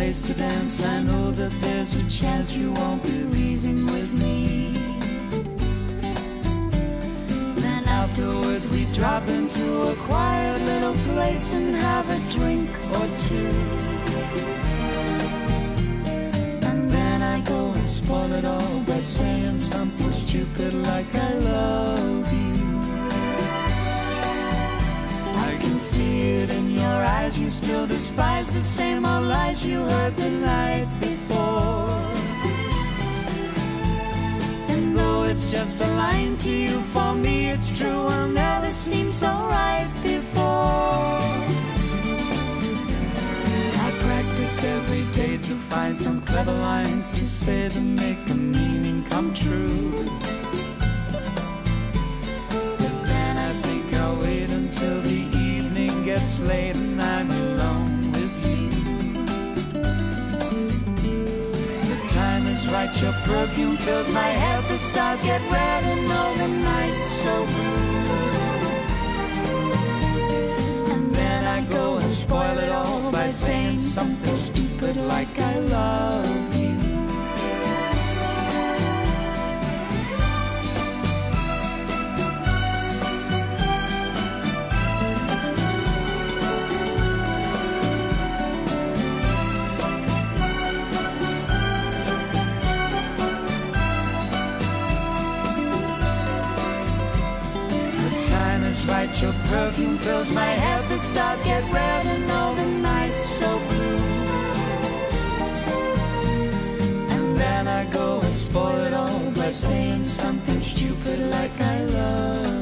place to dance. I know that there's a chance you won't be leaving with me. Then afterwards we drop into a quiet little place and have a drink or two. And then I go and spoil it all by saying something stupid like I love you. I can see it in your eyes, you still despise the same old lies you heard the night before. And though it's just a line to you, for me it's true, will never seem so right before. I practice every day to find some clever lines to say to make the meaning come true. But then I think I'll wait until the evening gets late and I'm alone with you. The time is right, your perfume fills my head, the stars get red and all the night's so blue. And then I go and spoil it all by saying something stupid like I love you. Right, your perfume fills my head, the stars get red and all the night's so blue. And then I go and spoil it all by saying something stupid like I love